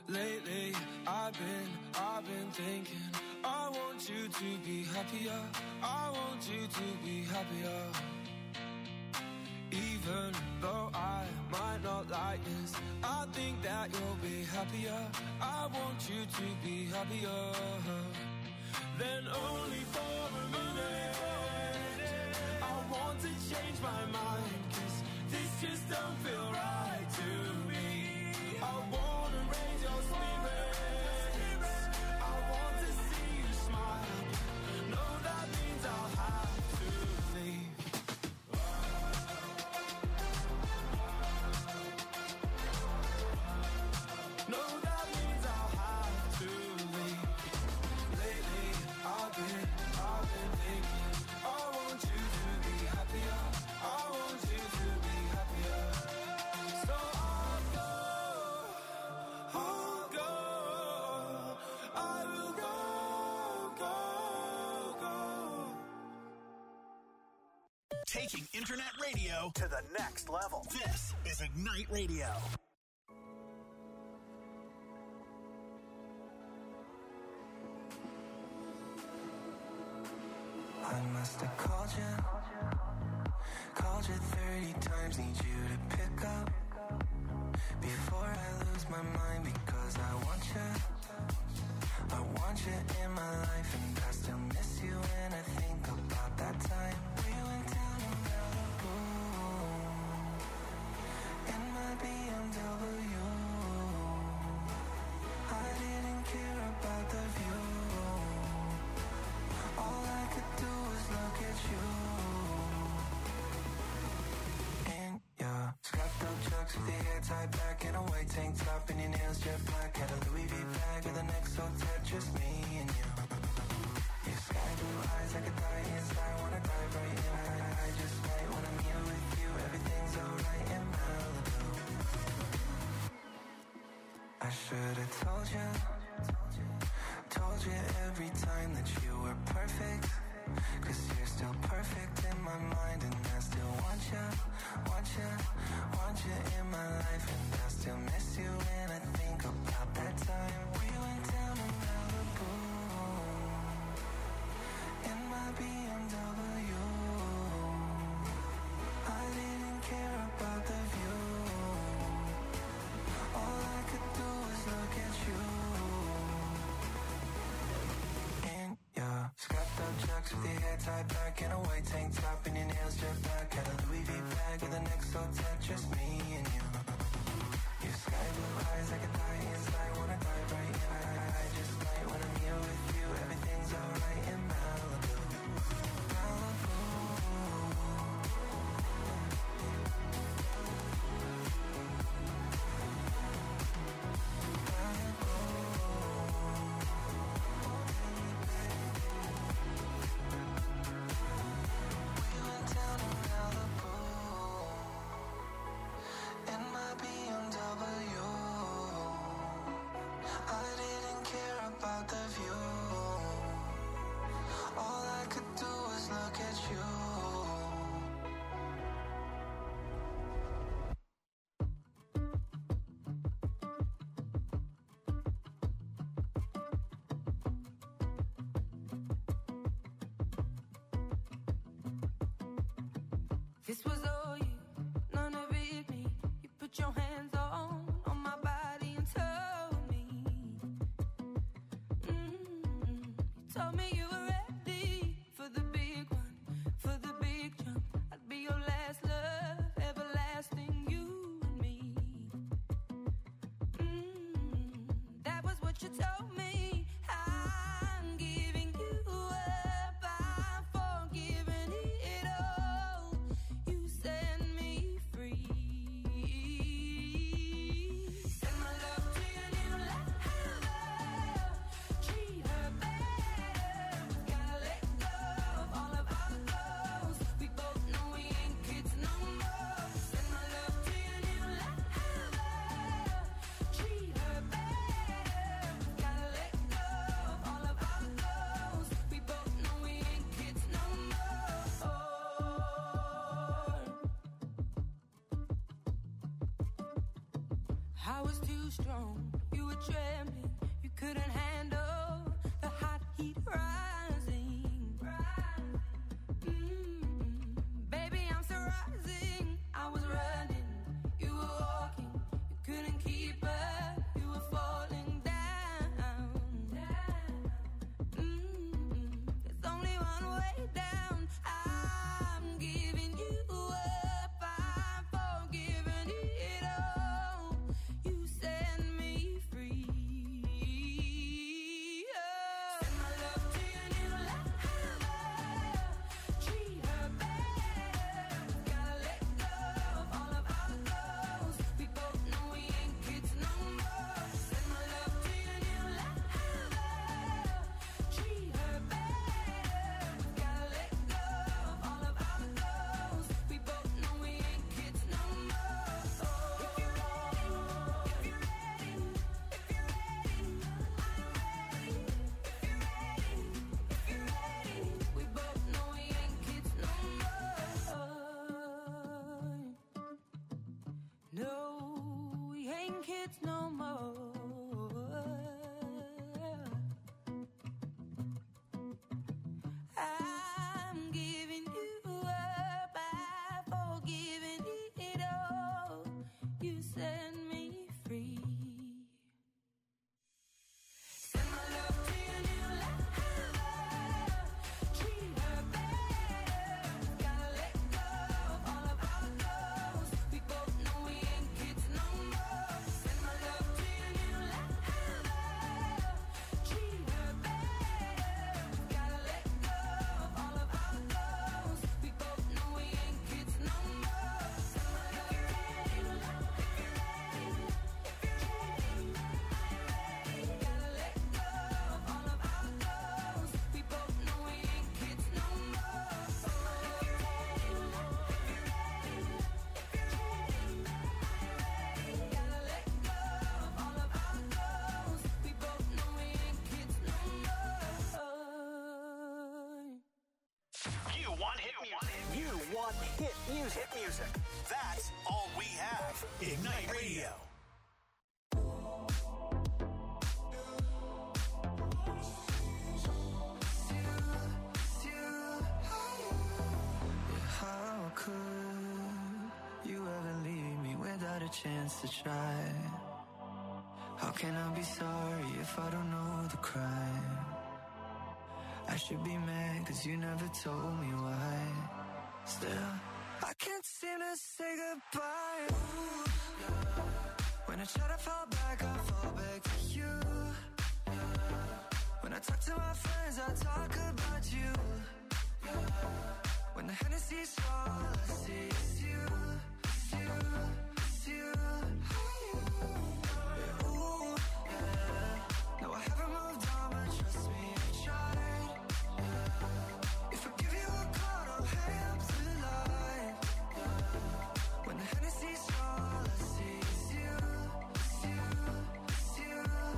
Lately, I've been thinking, I want you to be happier. I want you to be happier. Even though I might not like this, I think that you'll be happier. I want you to be happier. Then only for a minute, I want to change my mind, 'cause this just don't feel right to me. I wanna raise your spirits, I want to see you smile. No, that means I'll have to leave. No, that means I'll have to leave. Lately, I've been thinking, I want you to be happier. I want you to be happier. So I'll go, I will go. Taking internet radio to the next level. This is Ignite Radio. I must have called you 30 times, need you to pick up before I lose my mind, because I want you in my life, and I still miss you when I think about that time we went down to Malibu in my BMW. I didn't care about the view. All I could do was look at you. In your scrapped up chucks with your hair tied back in a white tank top and your nails jet black. Had a Louis V bag with an XO tat, just me and you. Your sky blue eyes, I could die inside, wanna dive right in. I just might when I'm here with you, everything's alright in Malibu. I should've told you every time that you were perfect, 'cause you're still perfect in my mind, and I still want you in my life, and I still miss you when I think about that time we went down to Malibu in my BMW. I didn't care about the view. All I could do was look at you. Yeah, scrapped up chucks with your hair tied back in a white tank top and your nails jet black. Had a Louis V bag with an XO tat, just me and you. Your sky blue eyes, I could die inside, wanna dive right in. I just might when I'm here with you, everything's alright in Malibu. Malibu. This was all you, none of it me. You put your hands on my body and told me, you told me you were ready for the big one, for the big jump. I'd be your last love, everlasting, you and me. That was what you told me. I'm giving you up, I'm forgiving it all. You set me free. I was too strong, you were trembling, you couldn't handle the hot heat rising. Baby, I'm still rising. I was running, you were walking, you couldn't keep up, you were falling down. There's only one way down. I'm giving you up, I'm forgiving it all. You set me free. Send my love to your new lover. Treat her better. Gotta let go of all of our goals. We both know we ain't kids no more. Send my love to your new lover. Treat her better. Gotta let go of all of our goals. We both know we ain't kids no more. If you're ready, if you're ready, if you're ready, I'm ready. If you're ready, if you're ready, we both know we ain't kids no more. No, we ain't kids no more. I'm giving you up, I've forgiven it all. You set me free. Send my love to your new lover. Treat her better. Gotta let go of all of our goals. We both know we ain't kids no more. Send my love to your new lover. Treat her better. Gotta let go of all of our goals. We both know we ain't kids no more. Send my love to your new lover. If you're ready, if you're ready, I'm ready. Gotta let go of all of our goals. We both know we ain't kids no more. If you're ready, if you're ready, if you're ready, I'm ready. Gotta let go of all of our goals. We both know we ain't kids no more. You want hit music. You want hit music. Hit music. That's all we have. Ignite Radio. How could you ever leave me without a chance to try? How can I be sorry if I don't know the crime? I should be mad cause you never told me why. Still, I can't seem to say goodbye. Ooh, yeah. When I try to fall back, I fall back to you. Yeah. When I talk to my friends, I talk about you. Yeah. When the Hennessy's all I see is you, it's you, it's you. Yeah, ooh, yeah. No, I haven't moved on, but trust me, I tried. Yeah. If I give you a call, don't hang up the line. Yeah. When the Hennessy's all I see is you, it's you, it's you.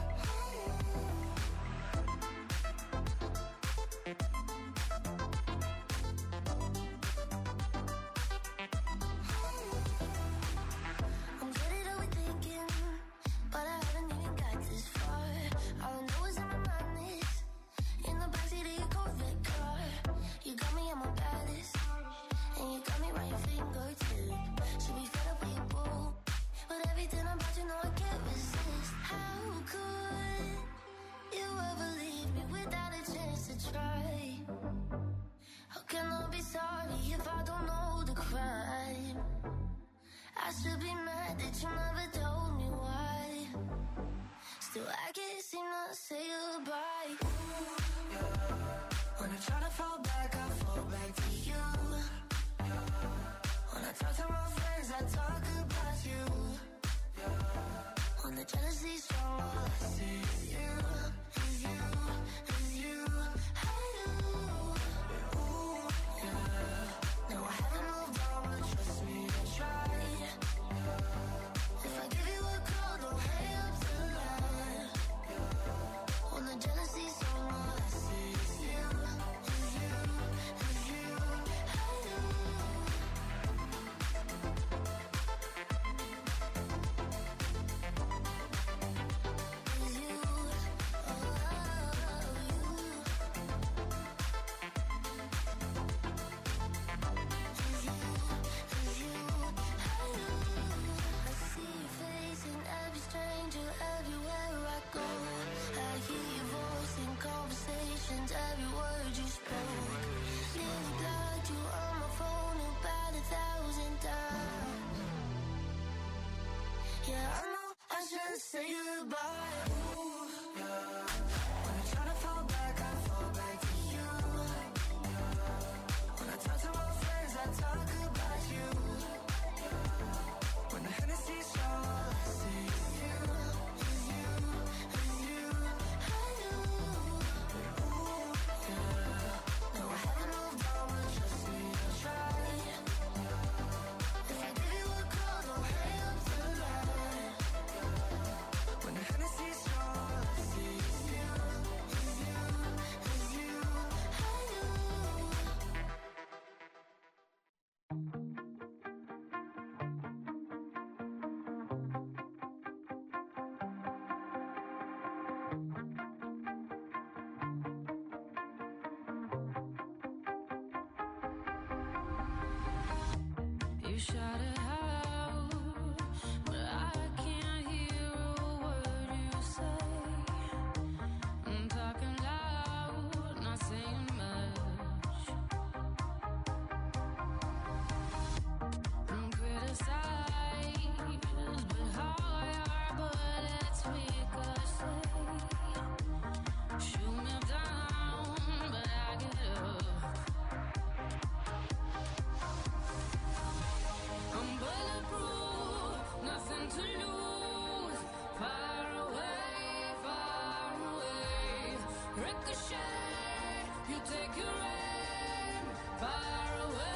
I'm good at overthinking, but I haven't even got this far. All I know is in my mind is in the backseat of your Corvette car. You got me at my baddest, and you got me right your fingertip. Should be fed up with your boo, but everything about you know I can't resist. How could you ever leave me without a chance to try? How can I be sorry if I don't know the crime? I should be mad that you never told me why. Still, I can't seem to say goodbye. Ooh, yeah. When I try to fall back, I fall back to you. Yeah. When I talk to my friends, I talk about you. Yeah. When the jealousy's strong, all I see is you, is you, is you. Hey, you. Yeah, ooh, yeah. No, I haven't moved on, but trust me, I tried. If I give you a call, don't hang up the line. When the jealousy's strong, all I see is you, is you, is you. Hey, you. Yeah, I know I should say goodbye. Ooh, yeah. When I try to fall back, I fall back to you. When I talk to my friends, I talk about you. When the Hennessy's all I see is you, is you, is you, I do. Ooh, yeah. No, I haven't moved on, but trust me, I tried. If I give you a call, don't hang up the line. When the Hennessy's all I see is you, is you, is you, I do. You shout it out, but I can't hear a word you say. I'm talking loud, not saying much. I'm criticized, but how your bullets ricochet. Shoot me down, but I get up. I'm bulletproof, nothing to lose. Far away, ricochet. You take your aim. Far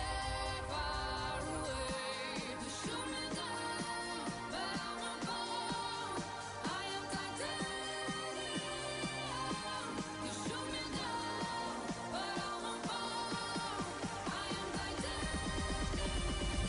away. You shoot me down, but I won't fall. I am titanium. You shoot me down, but I won't fall. I am titanium.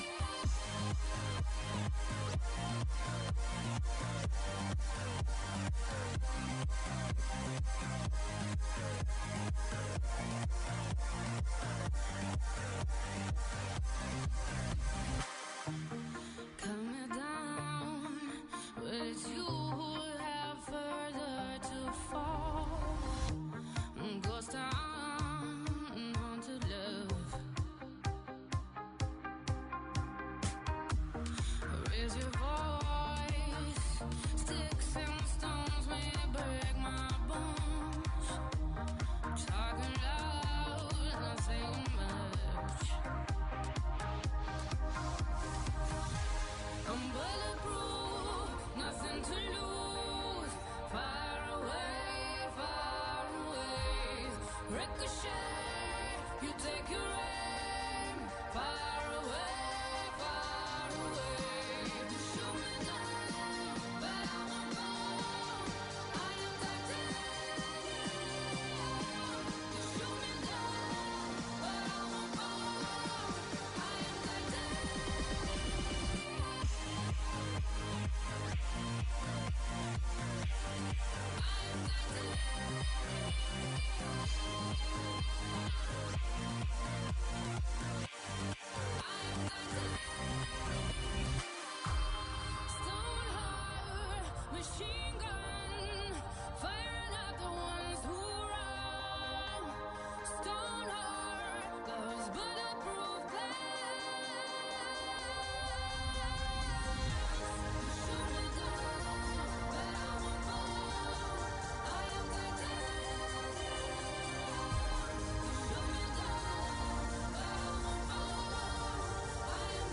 Cut me down, but it's you who have further to fall. Ghost town, haunted love. Raise your voice, sticks and stones may break my bones. Talking loud, not saying much. I'm bulletproof, nothing to lose. Far away, ricochet. You take your aim. Far away. You shoot me down, but I won't fall. I am titanium. You shoot me down, but I won't fall. I am Stone heart, machine gun, firing at the ones who run. Stone heart, those bulletproof glass. Shoot me down, but I won't fall. I am titanium. Shoot me down, but I won't fall. I am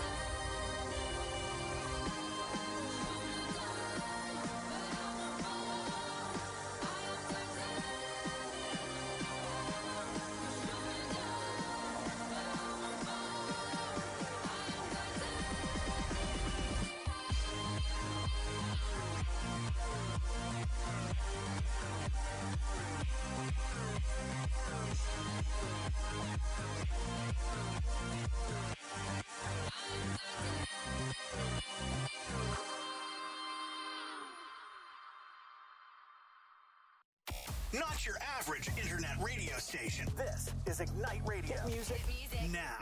Not your average internet radio station. This is Ignite Radio. Hit music now.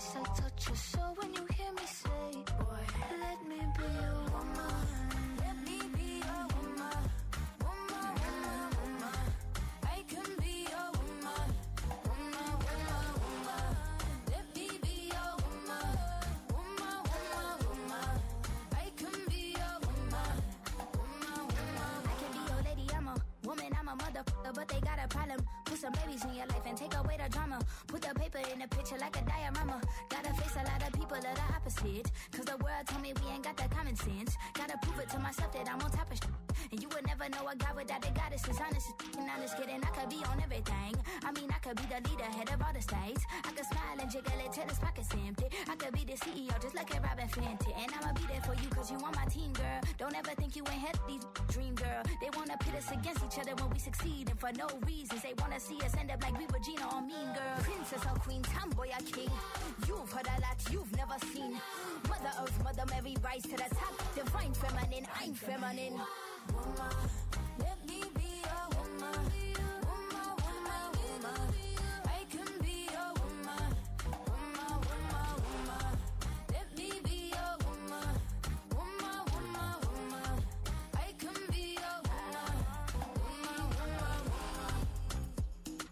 voice, I touch your soul when you hear me say, boy, let me be your woman. Let me be your woman. Woman, woman, woman. I can be your woman. Woman, woman, woman. Let me be your woman. Woman, woman, woman. I can be your woman. Woman, woman. I can be your lady, I'm a woman, I'm a motherfucker, but they got a problem. Put some babies in your life and take away the drama. Put the paper in the picture like a diorama. Gotta face a lot of people of the opposite. Cause the world told me we ain't got that common sense. Gotta prove it to myself that I'm on top of shit. And you would never know a guy without a goddess. Is honest, and honest kidding. I could be on everything. I mean, I could be the leader, head of all the states. I could smile and jiggle it till his pockets empty. I could be the CEO, just like a Robin Fenty. And I'ma be there for you cause you on my team, girl. Don't ever think you ain't had these dream, girl. They wanna pit us against each other when we succeed. And for no reasons, they wanna see us end up like we Regina or Mean Girl. Princess or queen, tomboy or king. You've heard a lot you've never seen. Mother Earth, Mother Mary, rise to the top. Divine feminine, I'm feminine. Woman, let me be your woman. Woman, woman, woman. I can be your woman. Woman, woman, woman. Let me be your woman. Woman, woman, woman. I can be your woman. Woman, woman, woman.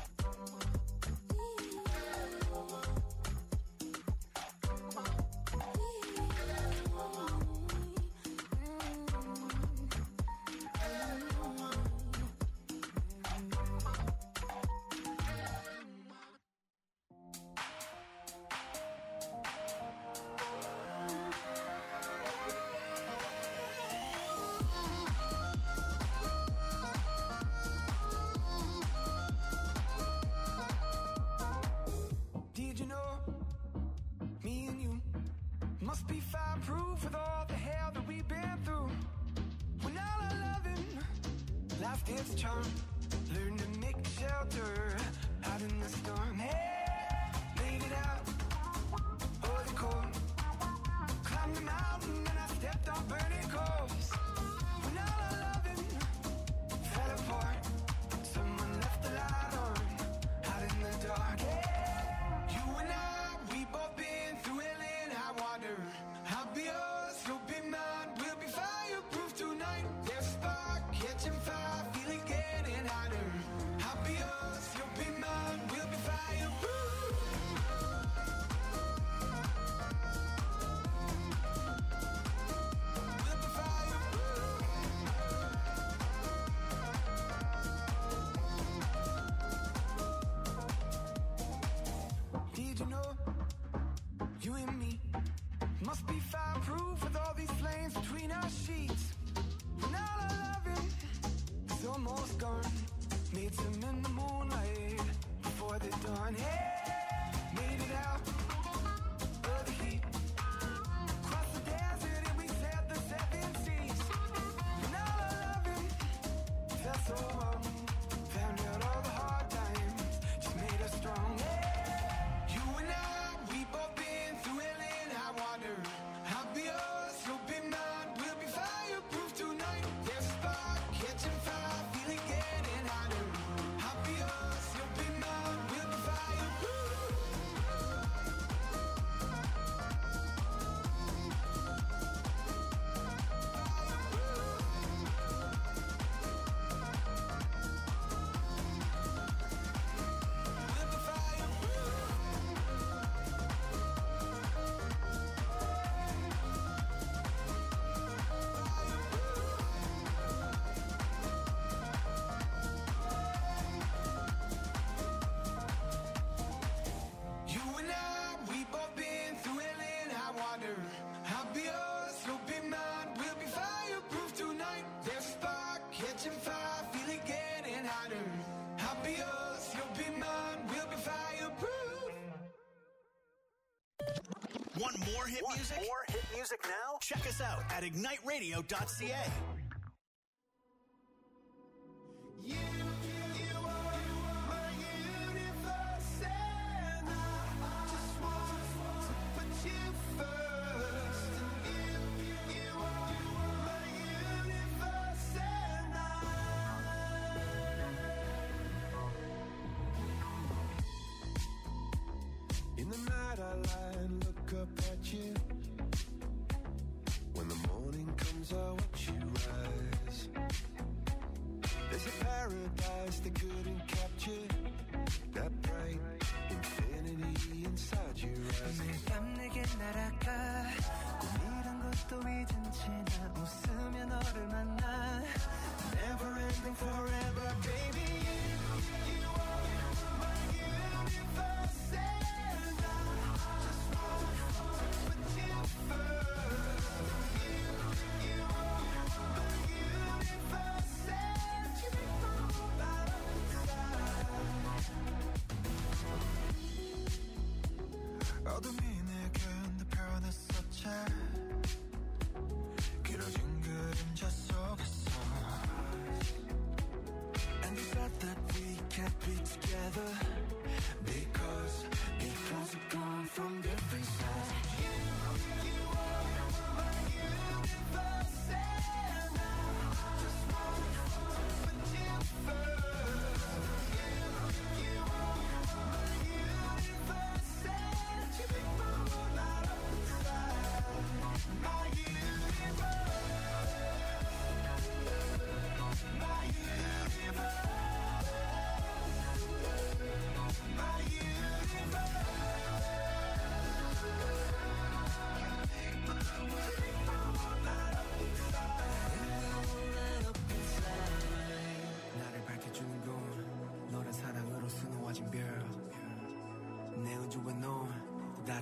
Did you know me and you must be fireproof with all the hell that we've been through? When all our loving lost its charm, learn to make shelter out in the storm. Hey, made it out of the cold, climbed the mountain and I stepped on burning coals. When all our loving fell apart, someone left the light on out in the dark. Hey, you and I, we both been through hell and high water. I'll be yours, you'll be mine. We'll be fireproof tonight. There's a spark catching fire, feeling getting hotter. I'll be yours, you'll be mine. We'll be fireproof. We'll be fireproof. Did you know you and me must be fireproof with all these flames between our sheets? When all our loving is almost gone, made some in the moonlight before the dawn. Hey, made it out of the heat, crossed the desert and we sailed the 7 seas. When all our loving felt so wrong, found out all the hard times just made us strong. Hey, you and I, we both been through hell and high water. I'll be yours, you'll be mine. We'll be fireproof tonight. There's a spark catching fire, feeling getting hotter. I'll be yours, you'll be mine. We'll be fireproof. We'll be fireproof. You and I, we both been through hell and high water. I'll be yours, you'll be mine. We'll be fireproof tonight. There's a spark catching fire, feeling getting hotter. I'll be yours, you'll be mine. We'll be fireproof. Want more hit music? More hit music now? Check us out at igniteradio.ca. You are my universe, and I just want to put you first. And you are my universe, and in the night I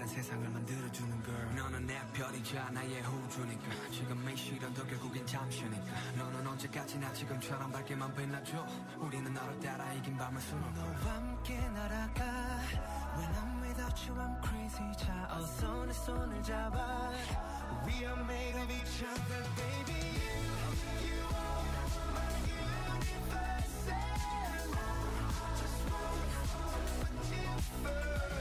세상을 만들어주는 걸 너는 내 별이자 나의 호주니까 지금의 시련도 결국엔 잠시니까 너는 언제까지나 지금처럼 밝게만 빛나줘 우리는 너를 따라 이긴 밤을 수놓고 너와 함께 날아가 When I'm without you I'm crazy 자 어서 내 손을 잡아 We are made of each other baby You are my universe and I just want to put you first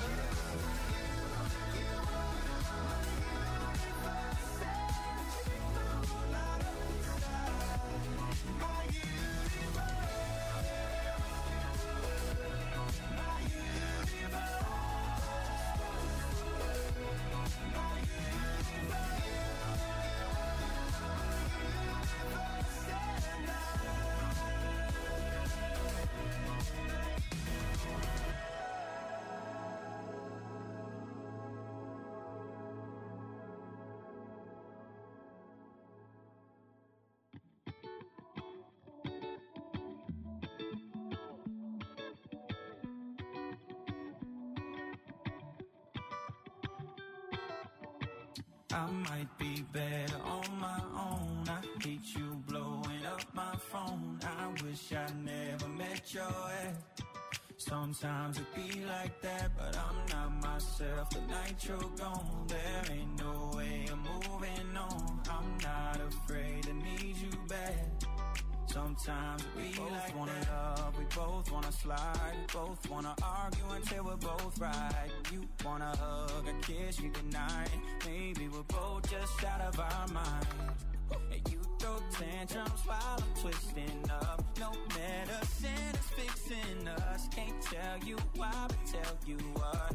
I might be better on my own. I hate you blowing up my phone. I wish I never met your ex. Sometimes it be like that, but I'm not myself. The night you're gone, there ain't no way I'm moving on. I'm not afraid to need you back. Sometimes we both like wanna that. Love, we both wanna slide, we both wanna argue until we're both right. You wanna hug, a kiss, you deny it. Maybe we're both just out of our mind. And you throw tantrums while I'm twisting up. No medicine is fixing us. Can't tell you why, but tell you what.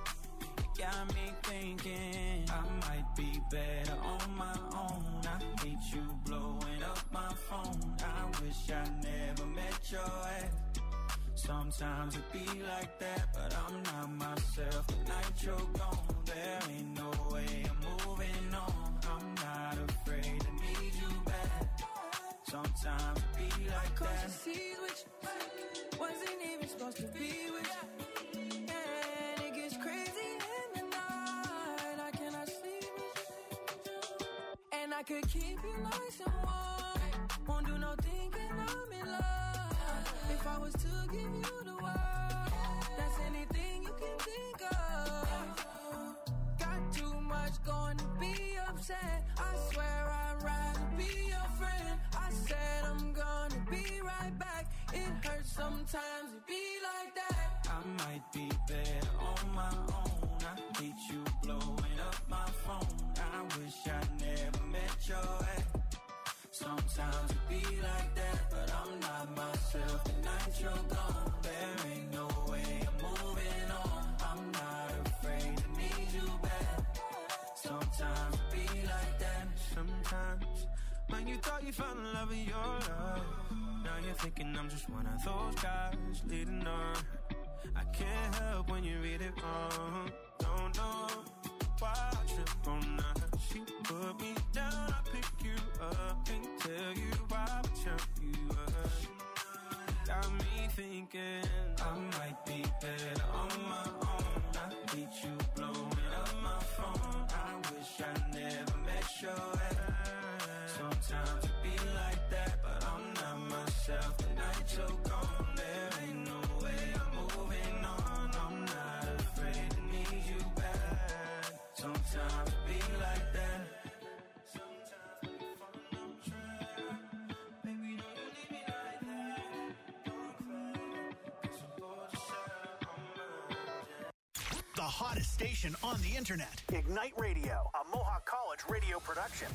Got me thinking I might be better on my own. I hate you blowing up my phone. I wish I never met your ex. Sometimes it be like that, but I'm not myself. The night you're gone, there ain't no way I'm moving on. I'm not afraid to need you back. Sometimes it be like that. Seas with you, wasn't even supposed to be with you. And it gets crazy in the night. I cannot sleep with you. And I could keep you nice and warm. Won't do no thinking I'm in love. If I was to give you the world, that's anything you can think of. Got too much going to be upset. I swear I'd rather be your friend. I said I'm gonna be right back. It hurts sometimes to be like that. I might be better on my own. I hate you blowing up my phone. I wish I never met your ex. Sometimes it be like that, but I'm not myself. The night you're gone, there ain't no way I'm moving on. I'm not afraid to need you back. Sometimes it be like that. Sometimes when you thought you found the love of your life, now you're thinking I'm just one of those guys leading on. I can't help when you read it wrong. Don't know why I trip on that. She put me down, I pick you up. Can't tell you why, but tell you up. Got me thinking I might be better on my own. I hate you blowing up my phone. I wish I never met your ex. Sometimes it be like that, but I'm not myself. The night you're gone, there ain't no way I'm moving on. I'm not afraid to need you back. Sometimes it be like that. Sometimes we fall on track. Baby, don't you leave me like that. Don't cry, 'cause I'm bored to share on my The hottest station on the internet. Ignite Radio, a Mohawk College radio production.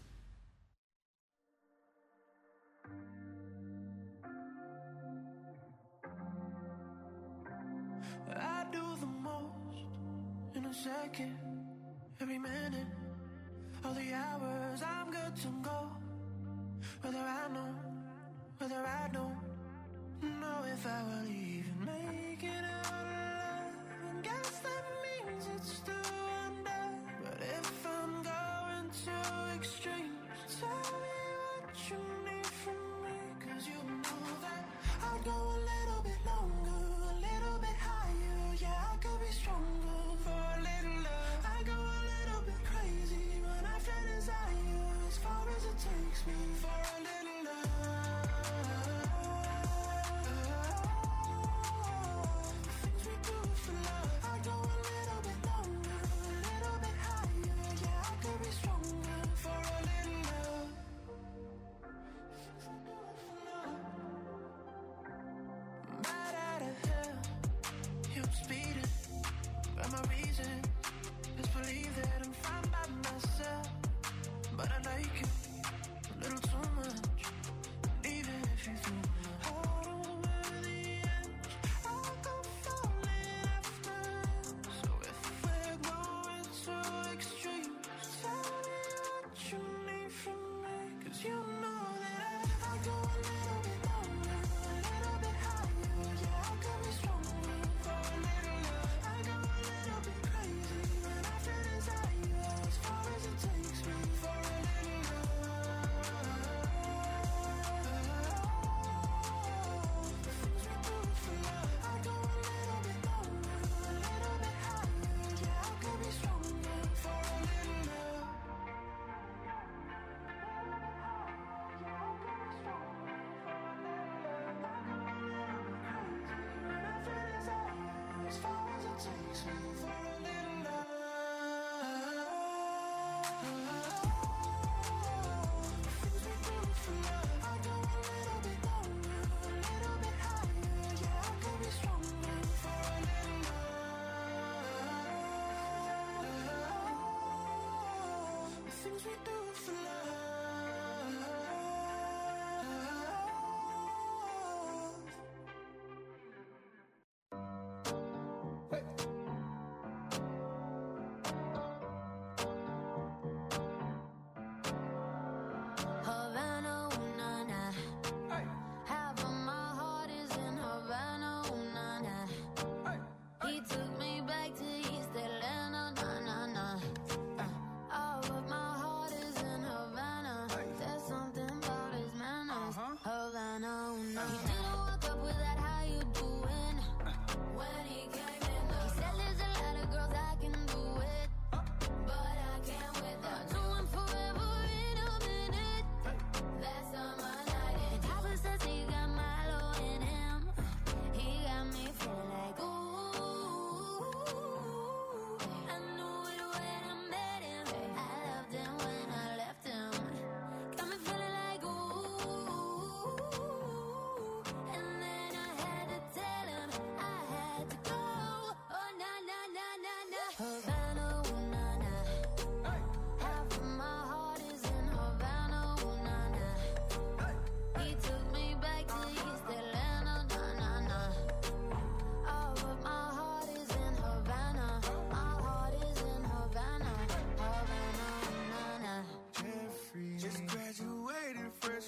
I do the most in a second, every minute, all the hours I'm good to go. Whether I know if I will even make it out alive. And guess that means it's still under. But if I'm going too extreme, tell me what you need from me. 'Cause you know that I'll go a little bit longer, a little bit higher. Yeah, I could be stronger for a little love.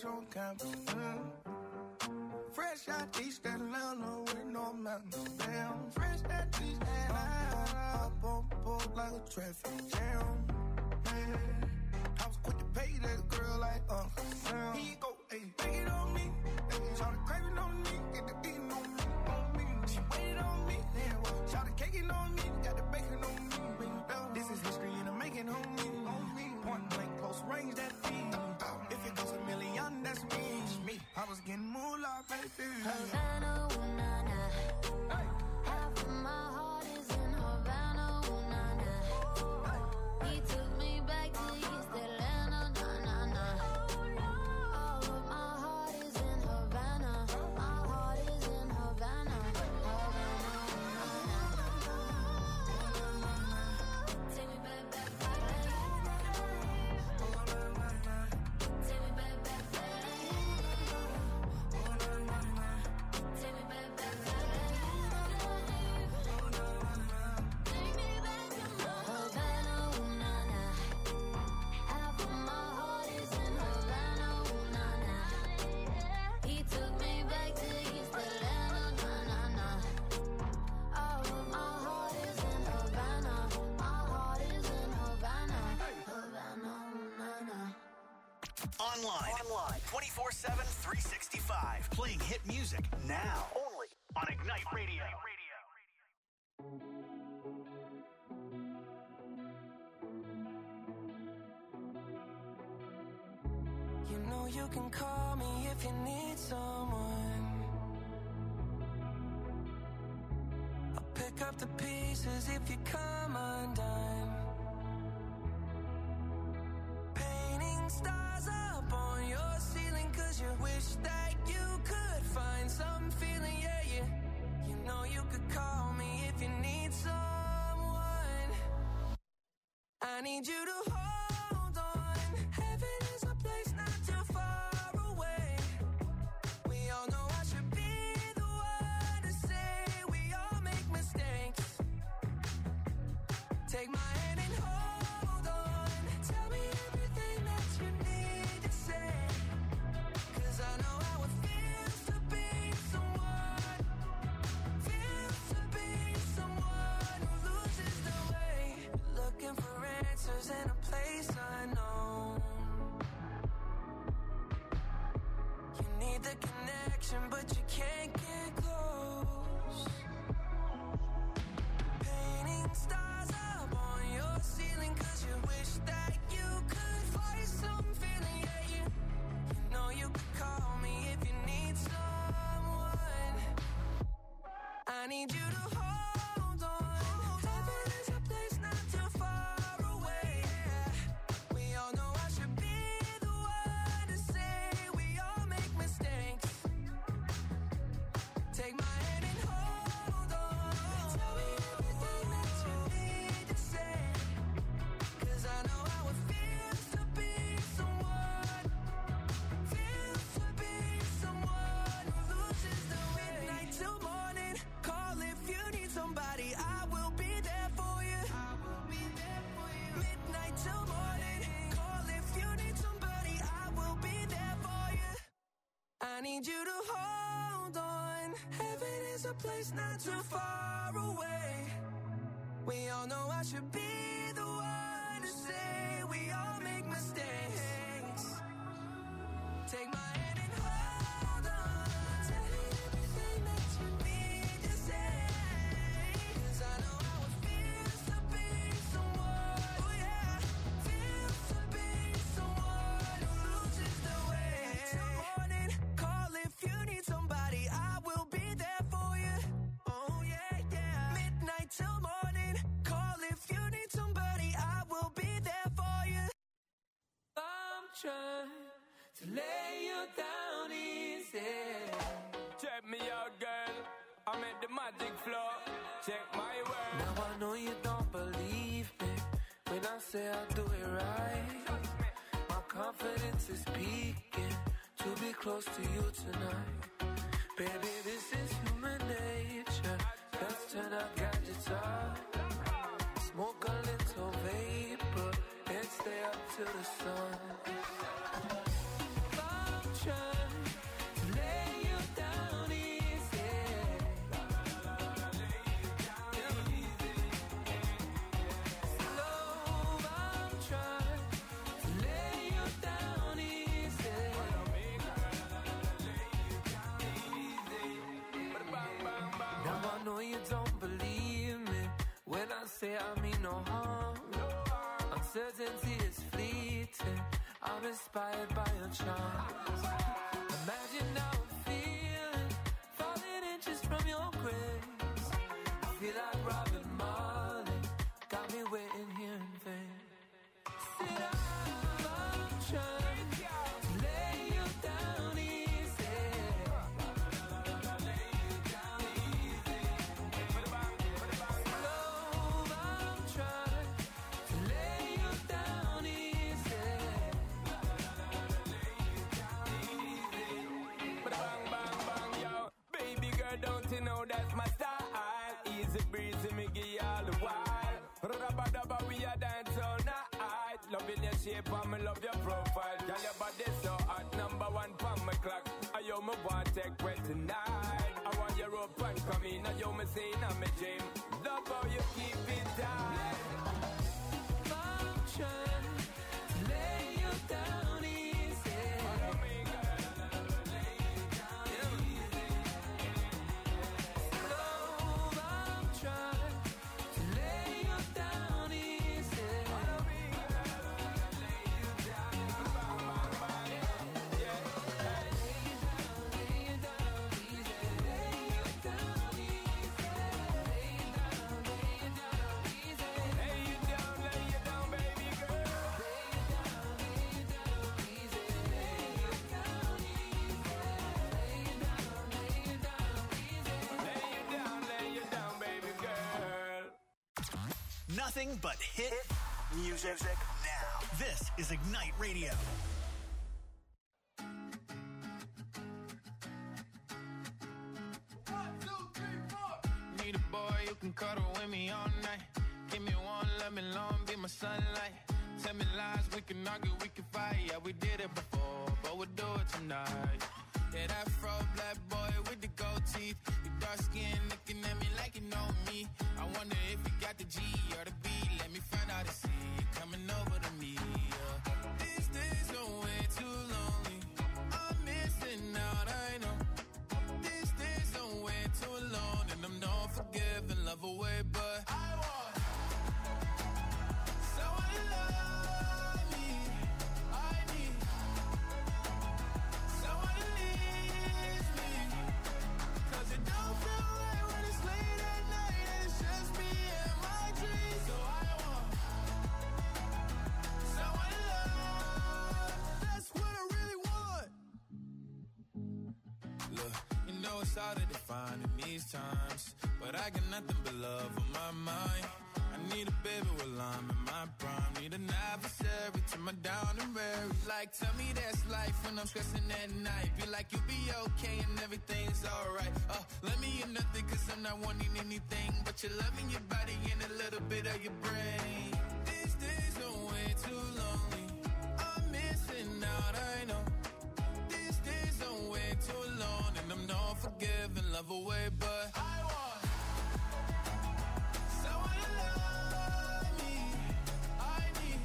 on campus. Fresh out East Atlanta with no mountains. Damn, fresh out East Atlanta. Up on board like a traffic jam. Man, I was quick to pay that girl like Uncle Sam. Here you go, ayy, take it on me. Shout the craving on me, get the beating on me, She waited on me, shout the caking on me, got the bacon on me. This is history in the making on me. Point blank, close range, that feed. If it goes a million, that's me. I was getting moolah, baby. Havana, ooh, nah, nah. Half of my heart is in Havana, ooh, nah, nah. He took me back to East Atlanta, nah, nah, nah. All of my heart is in Havana. My heart is in Havana. Havana, ooh, nah, nah. Take me back, back, back. Take me back, back, back. Take me back, back, back. Take me back to Havana, ooh, nah, nah. Half of my heart is in Havana, ooh, nah, nah. He took me back to East Atlanta, nah, nah, nah. All of my heart is in Havana. My heart is in Havana. Havana, ooh, nah, nah. Online. 24/7, 365. Playing hit music now. Only on Ignite Radio. You know you can call me if you need someone. I'll pick up the pieces if you come undone. Painting stars up on your ceiling 'cause you wish that you could find some feeling, yeah, yeah. You know you could call me if you need someone. I need you to hold on. Heaven is a place not too far away. We all know I should be the one to say we all make mistakes. Take my hand and hold on. Tell me everything that you need to say. 'Cause I know how it feels to be someone. Feels to be someone who loses their way. Looking for answers in a place unknown. You need the connection, but you can't get close. Painting stars up on your ceiling 'cause you wish that you could find some feeling, yeah, yeah. You know you could call me if you need someone. I need you to hold on. Heaven is a place not too far away. We all know I should be the one to say we all make mistakes. Take my hand and hold on. Tell me everything that you need to say. 'Cause I know how it feels to be someone. Feels to be someone who loses the way. Midnight till morning. Call if you need somebody. I will be there for you. I will be there for you. Midnight till morning. Call if you need somebody. I will be there for you. I need you to hold on. Heaven is a place not too far away. We all know I should be the one to say we all make mistakes. Take my hand and hold on. Tell me everything that you need to say. 'Cause I know how it feels to be someone. Oh yeah, feels to be someone who loses their way. Till morning, call if you need somebody. I will be there for you. Oh yeah, yeah. Midnight till morning, call if you need somebody. I will be there for you. I'm trying to lay you down easy. Check me out, girl. I'm at the magic floor. Check my word. Now I know you don't believe me when I say I do it right. My confidence is speaking to be close to you tonight. Baby, this is human nature. Let's turn our gadgets off. Smoke a little vapor and stay up till the sun. I'm say I mean no harm. Uncertainty is fleeting. I'm inspired by your charms. Imagine how I'm feeling, falling inches from your grace. I feel like Robin Marley, got me waiting here in vain. Sit I'm trying to lay you down easy. Lay you down easy. Slow, I'm trying to lay you down easy. Lay you down easy. Bang, bang, bang, yo. Baby girl, don't you know that's my style? Easy breezy, me give you all the while. Rabba-dabba, we a dance all night. Loving your shape and me love your profile. Girl, your body so hot, number one from my clock. I yo me want take breath tonight. I want your rope and come in. I yo me say in my dream. Love how you keep it tight. I'm trying to lay you down easy. Lay you down easy. Slow, I'm trying to lay you down easy. Lay you down. Nothing but hit music now. This is Ignite Radio. Need a boy who can cuddle with me all night. Give me one, let me long, be my sunlight. Tell me lies, we can argue, we can fight. Yeah, we did it before, but we'll do it tonight. Yeah, that fro black boy with the gold teeth. Your dark skin looking at me like you know me. I wonder if you got the G or the B. Let me find out and see you coming over to me. Yeah. These days go way too lonely. I'm missing out, I know. These days go way too long, and I'm not forgiving, love away, but I want someone to love me. I need someone to leave me. 'Cause it don't feel right when it's late at night and it's just me and my dreams. So I want someone to love. That's what I really want. Look, you know it's hard to define in these times, but I got nothing but love on my mind. I need a baby while I'm in my prime. Need an adversary to my down and weary. Like, tell me that's life when I'm stressing at night. Be like, you'll be okay and everything's alright. Let me in nothing 'cause I'm not wanting anything but your love and your body and a little bit of your brain. These days are way too lonely. I'm missing out, I know. These days are way too long, and I'm not forgiving, love away, but I want someone to love me. I need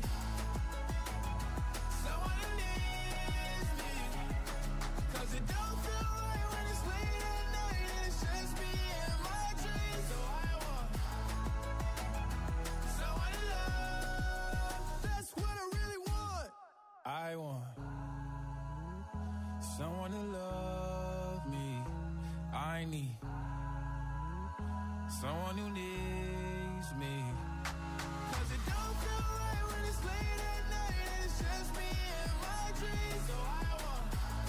someone to leave me. 'Cause it don't feel right when it's late at night and it's just me and my dreams. So I want someone to love. That's what I really want. I want someone to love me. I need someone who needs me. 'Cause it don't feel right when it's late at night and it's just me and my dreams. So I want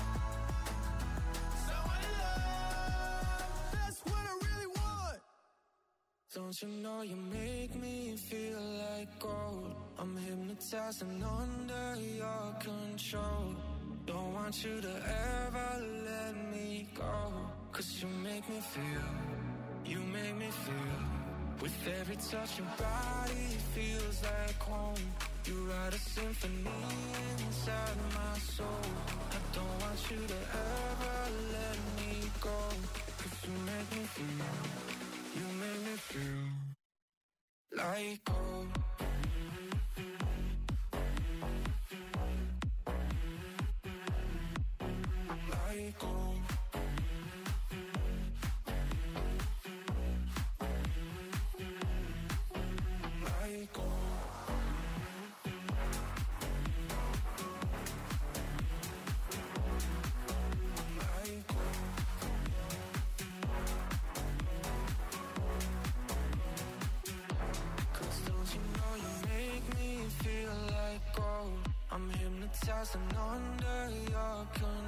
someone to love. That's what I really want. Don't you know you make me feel like gold? I'm hypnotized and under your control. Don't want you to ever let me go. 'Cause you make me feel, you make me feel. With every touch your body feels like home. You write a symphony inside my soul. I don't want you to ever let me go. 'Cause you make me feel, you make me feel like gold. Like gold.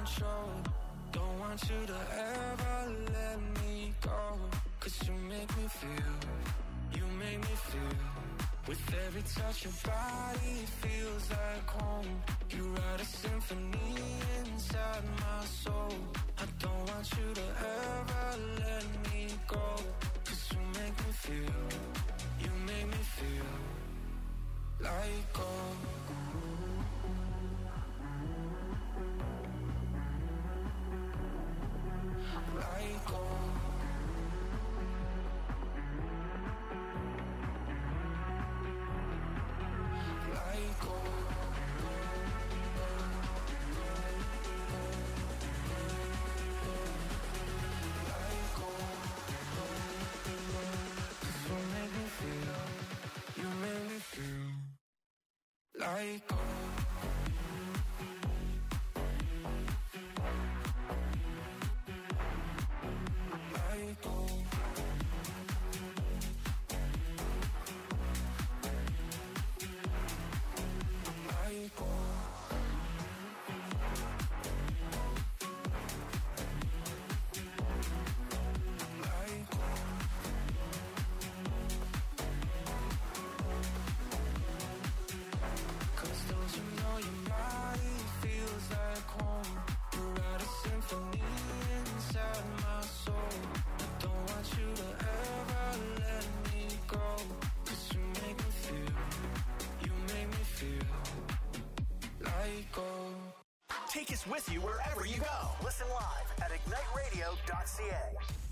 control. Don't want you to ever let me go. 'Cause you make me feel, you make me feel. With every touch your body feels like home. You write a symphony inside my soul. I don't want you to ever let me go. 'Cause you make me feel, you make me feel like gold. Like gold. Like gold. Like gold. 'Cause you make me feel, you make me feel like gold. Like gold. Like gold. Like gold. 'Cause don't you know your body feels like home? You write a symphony inside my soul. I don't want you to ever let me go. 'Cause you make me feel, you make me feel like gold. Take us with you wherever you go. Listen live at igniteradio.ca.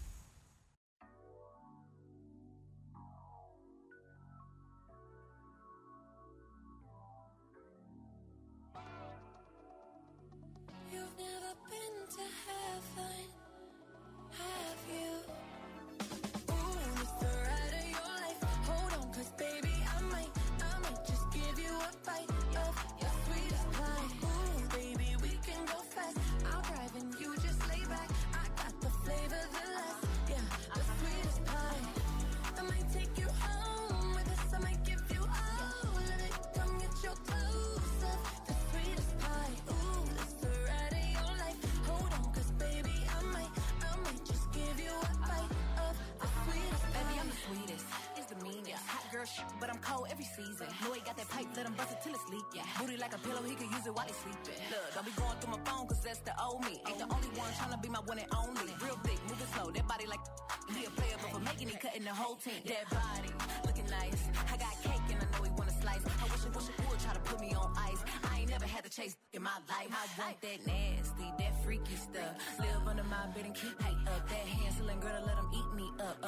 You've never been to heaven, have you? Ooh, it's the ride of your life. Hold on, 'cause baby, I might just give you a bite of your sweetest pie. Ooh, baby, we can go fast. I'll drive and you just lay back. I got the flavor, the last, yeah, the sweetest pie. I might take you home with us. I might give you all of it. Come get your close up, the sweetest pie. Ooh, it's the ride of your life. Hold on, 'cause baby, I might just give you a bite of the sweetest pie. Baby, I'm the sweetest. It's the meanest. Hot girl shit, but I'm cold every season. Know he got that pipe, let him bust it till it's leaking. Booty like a pillow, he could use it while he's sleeping. Look, don't be going through my phone, 'cause that's the old me. Ain't the only one tryna be my one and only. Real thick, moving slow, that body like he a player, but for making it, cutting the whole team. That body, looking nice. I got cake and I know he wanna slice. I wish it would try to put me on ice. I ain't never had to chase in my life. I want that nasty, that freaky stuff. Live under my bed and keep me up. That Hansel girl to let him eat me up.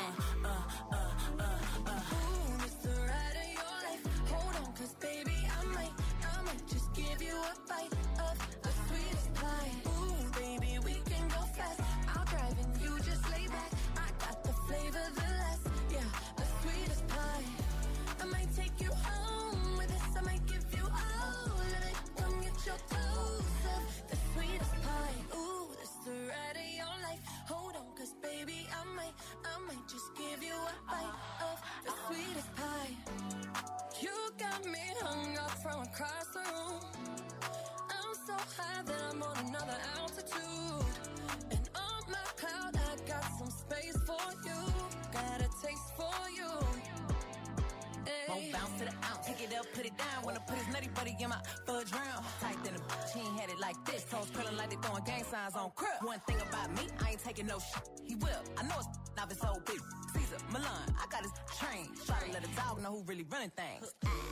Ooh, it's the ride of your life. Hold on, 'cause baby, I might just give you a bite of the sweetest pie. Ooh, baby, we can go fast. I'll drive and you just lay back. I got the flavor, the last, yeah, the sweetest pie. I might take you home with us. I might give you all of it. Come get your close up, the sweetest pie. Ooh, it's the ride of your life. Hold on, 'cause baby, I might just give you a bite of the sweetest pie. You got me hung up from across the room. I'm so high that I'm on another altitude. And on my cloud, I got some space for you. Got a taste for you. Won't bounce to the ounce. Pick it up, put it down. Wanna put his nutty buddy in my fudge round. Tight than a bitch, he ain't had it like this. Toes curling like they throwing gang signs on crib. One thing about me, I ain't taking no shit. He will. I know it's off his old bitch. Caesar, Milan, I got his train. Try to let a dog know who really running things.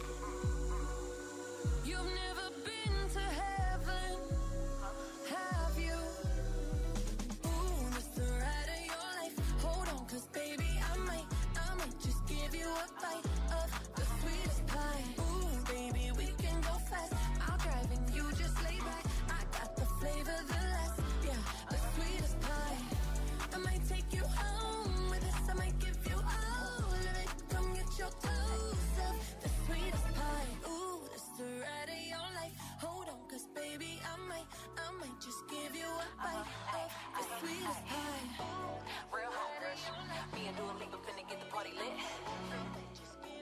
You've never been to heaven, have you? Ooh, it's the ride of your life. Hold on, 'cause baby, I might just give you a bite of the sweetest pie. Ooh, baby, we can go fast. I'll drive and you just lay back. I got the flavor, the last, yeah, the sweetest pie. I might take you home with us. I might give you all of it. Come get your close up, the sweetest pie. Ooh, it's the ride of your life. Hold on, 'cause baby, I might just give you a bite of the sweetest pie. Real hungry. Me and Dua Lipa finna get the party lit.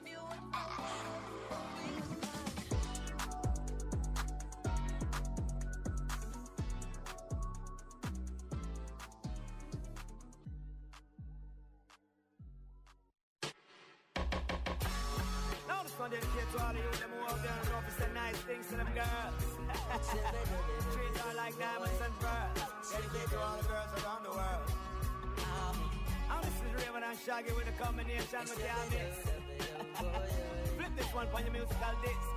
one dedicated to all of you, them who out there and know if it's nice things to them girls. Treat her like diamonds and pearls. Dedicated to all the girls around the world. And this is Raven and Shaggy with a combination with the mix. Flip this one for your musical disc.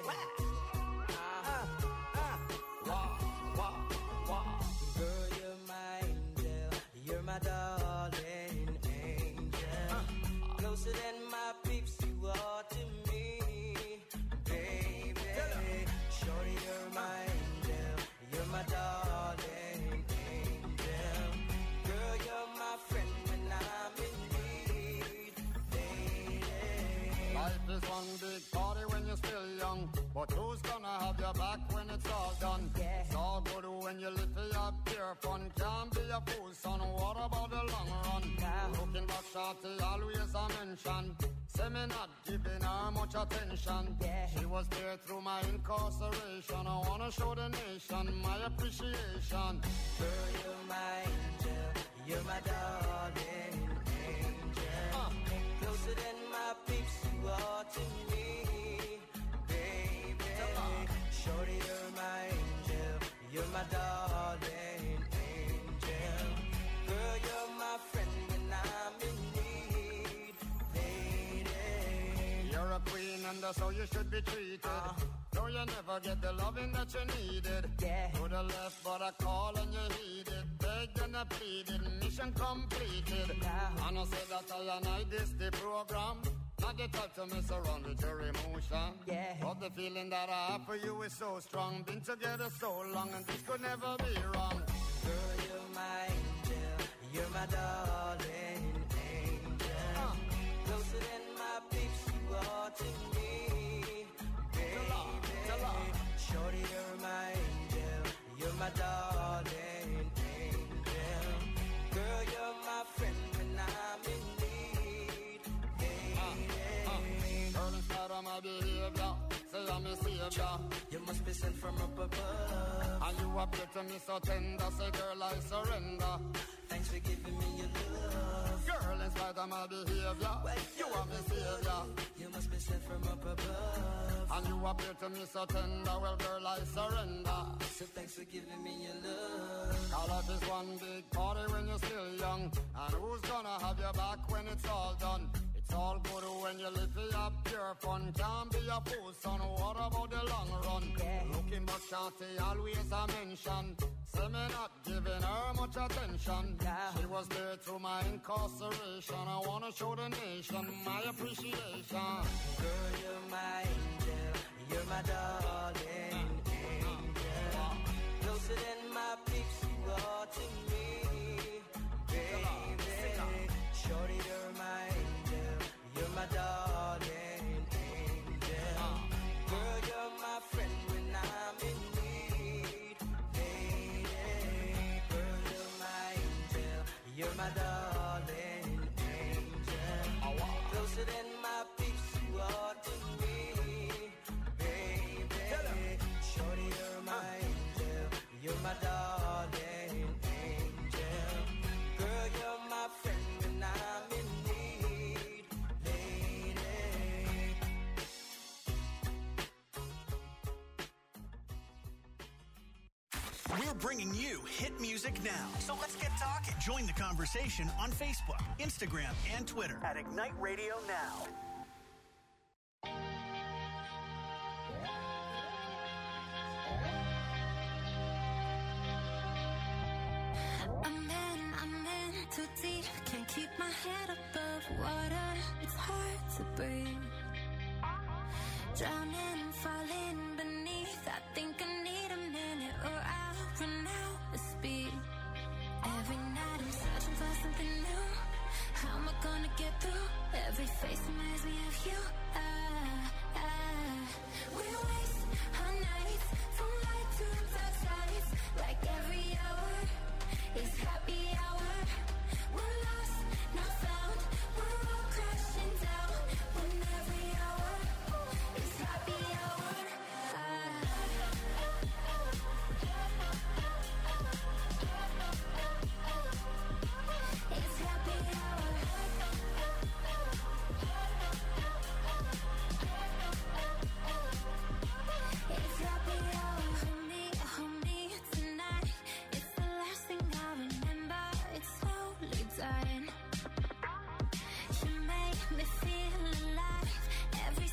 Girl, you're my angel, you're my darling angel. Closer than my peeps, you are to me, baby. Shorty, you're my angel, you're my darling angel. Girl, you're my friend when I'm in need, lady. Life is one big party when you're still young, but who's gonna have your back when it's all done? It's all good when you live for your pure fun. Can't be a fool, son. What about the long run? Looking back, shorty, always a mention. Say me not giving her much attention. She was there through my incarceration. I wanna show the nation my appreciation. Girl, you're my angel, you're my darling angel. Closer than my peeps, you are to me, baby. Shorty, you're my angel, you're my darling angel. Girl, you're my friend when I'm in need, lady. You're a queen and that's how you should be treated. No, you never get the loving that you needed. To the left, but I call and you heeded. Begged and I pleaded, mission completed. And I said that I and I this the program. Not the type to mess around with your emotion. But the feeling that I have for you is so strong. Been together so long and this could never be wrong. Girl, you're my angel, you're my darling angel. Closer than my peeps, you are to me, baby. Shorty, you're my angel, you're my darling angel. Girl, you're my friend when I'm in need, lady. Girl, in spite of my behavior, say I'm a savior. You must be sent from up above. And you appear to me so tender, say girl I surrender. Thanks for giving me your love. Girl, in spite of my behavior, you are my savior. You must be sent from up above. And you appear to me so tender, well girl I surrender. So thanks for giving me your love. Cause life is one big party when you're still young. And who's gonna have your back when it's all done? It's all good when you live for your pure fun. Can't be a fool, son. What about the long run? Looking back, shorty, always a mention. Say me not giving her much attention. She was there through my incarceration. I wanna show the nation my appreciation. Girl, you're my angel, you're my darling angel. Closer than my peeps, you are to me, baby. Shorty, you're my angel, you're my darling angel. Girl, you're my friend when I'm in need, lady. Girl, you're my angel, you're my darling angel. Closer than my peeps, you are to me, baby. Shorty, you're my angel, you're my darling angel. Girl, you're my friend when I'm in need, lady. We're bringing you hit music now. So let's get talking. Join the conversation on Facebook, Instagram, and Twitter at Ignite Radio Now. I'm in too deep. Can't keep my head above water. It's hard to breathe. Drowning and falling beneath. I think I need a minute or I'll run out of speed. Every night I'm searching for something new. How am I gonna get through? Every face reminds me of you. We waste our nights from light to dark sides. Like every hour is happy hour. We're lost, not found. We're all crashing down. When every hour is happy hour. It's happy hour.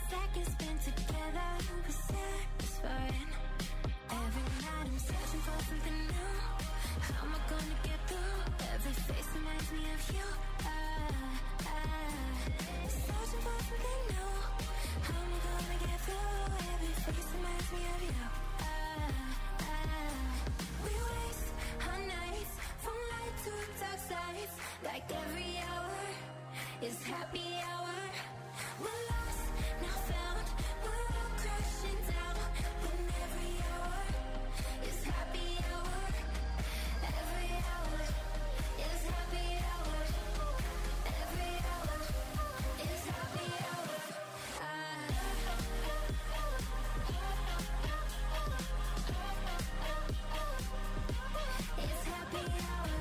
seconds spent together was satisfying. Every night I'm searching for something new. How am I gonna get through? Every face reminds me of you. Searching for something new. How am I gonna get through? Every face reminds me of you. We waste our nights from light to dark sides. Like every hour is happy hour. We're lost, now found. We're all crashing down. When every hour is happy hour. Every hour is happy hour. Every hour is happy hour. It's happy hour.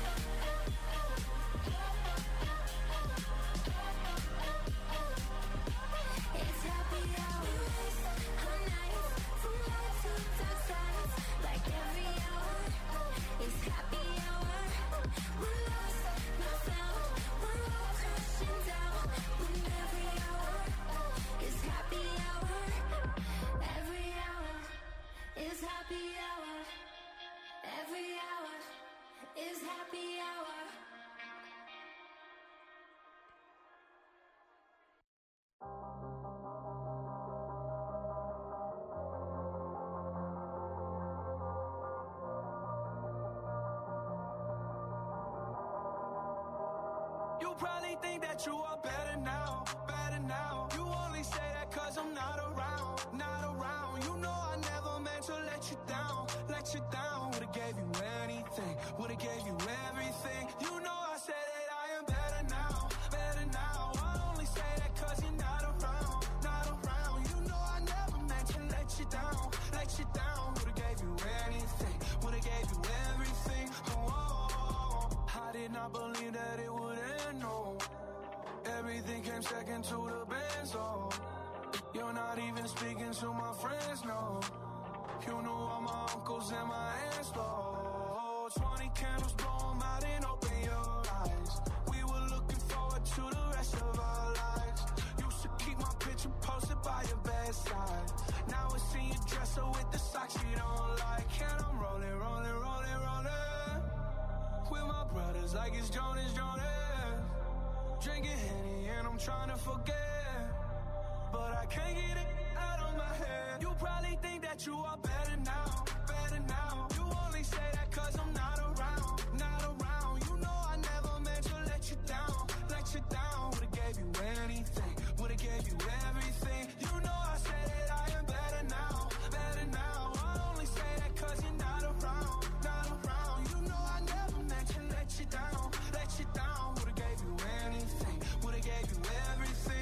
It's happy hour. Our nights from light to dark sides. Like every hour is happy hour. We're lost, not found. We're all crashing down. When every hour is happy hour. Every hour is happy hour. Every hour is happy hour. You probably think that you are better now, better now. You only say that cause I'm not around, not around. You know I never meant to let you down, let you down. Would've gave you anything, would've gave you everything. You know I said that I am better now, better now. I only say that cause you're not around, not around. You know I never meant to let you down, let you down. Would've gave you anything, would've gave you everything. I did not believe that it would end, no. Everything came second to the band, so you're not even speaking to my friends, no. You knew all my uncles and my aunts, though. 20 candles, blow 'em out and open your eyes. We were looking forward to the rest of our lives. Used to keep my picture posted by your bedside. Now I see you dress up with the socks you don't like. And I'm rolling, rolling, rolling, rolling with my brothers like it's Jonas, Jonas. Drinking Henny and I'm trying to forget, but I can't get it out of my head. You probably think that you are better now, better now. You only say that cause I'm not around, not around. You know I never meant to let you down, let you down. Would've gave you anything, would've gave you everything. You know I said that I am better now, better now. I only say that cause you're not around, not around. You know I never meant to let you down, let you down. Would've gave you anything, would've gave you everything.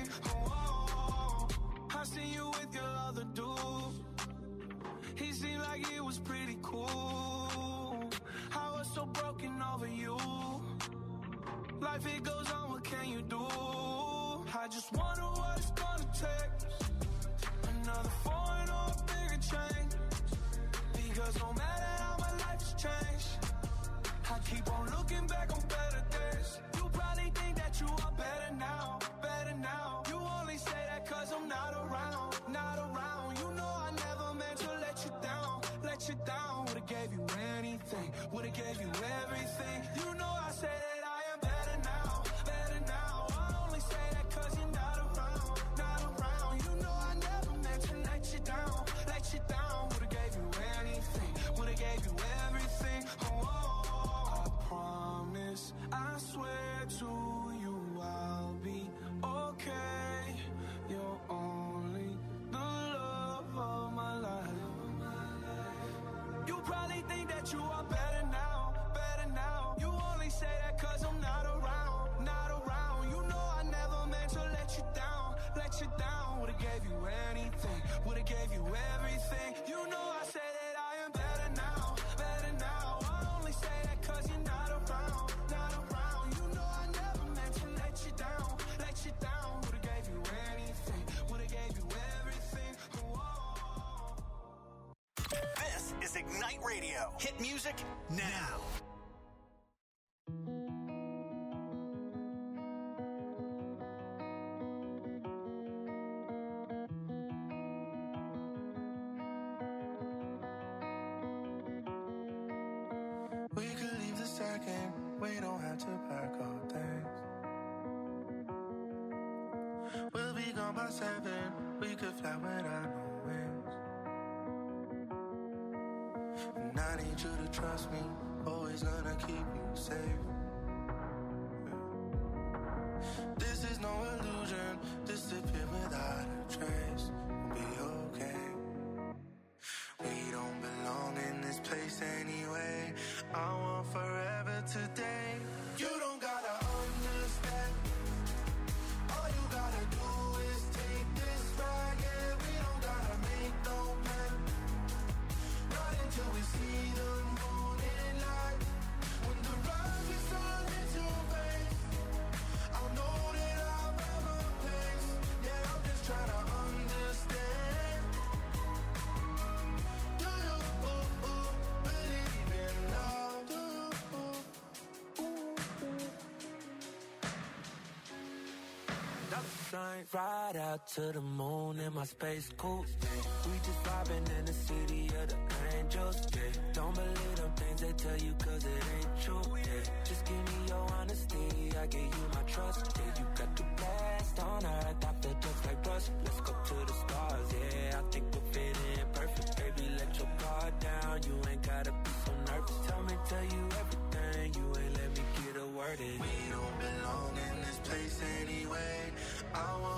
I seen you with your other dude. He seemed like he was pretty cool. I was so broken over you. Life it goes on, what can you do? I just wonder what it's gonna take. Another foreign or a bigger change. Because no matter how my life has changed, I keep on looking back on better days. You probably think that you are better now, better now. You only say that cause I'm not around, not around. You know I never meant to let you down, let you down. Would've gave you anything, would've gave you everything. You know I said that I am better now, better now. I only say that cause you're not around, not around. You know I never meant to let you down, let you down. Would've gave you anything, would've gave you everything. I promise, I swear to you I'll be okay. You're only the love of my life. You probably think that you are better now, better now. You only say that cause I'm not around, not around. You know I never meant to let you down, let you down. Would've gave you anything, would've gave you everything. You know I said that I am better now, better now. I only say that cause you're not around, not around. You know I never meant to let you down, let you down. Would've gave you anything, would've gave you everything. This is Ignite Radio. Hit music now. we don't have to pack our things. We'll be gone by 7. We could fly without no wings. And I need you to trust me. Always gonna keep you safe. This is no illusion. Disappear without a trace. We'll be okay. We don't belong in this place anyway. I want forever today. You don't gotta understand. All you gotta do is take this ride. Yeah, we don't gotta make no plan. Not until we see the morning light. When the rise is on into face, I'll know that I've ever place. Yeah, I'm just trying to understand. Do you believe in love? Do you? Ride out to the moon in my space coupe. We just vibing in the city of the angels. Yeah. Don't believe them things they tell you 'cause it ain't true. Yeah. Just give me your honesty, I give you my trust. Yeah, you got the best on earth, I feel just like rust. Let's go to the stars, yeah, I think we'll fit in perfect. Baby, let your guard down, you ain't gotta be so nervous. Tell you everything, you ain't let me get a word in. We don't belong in this place anyway. I want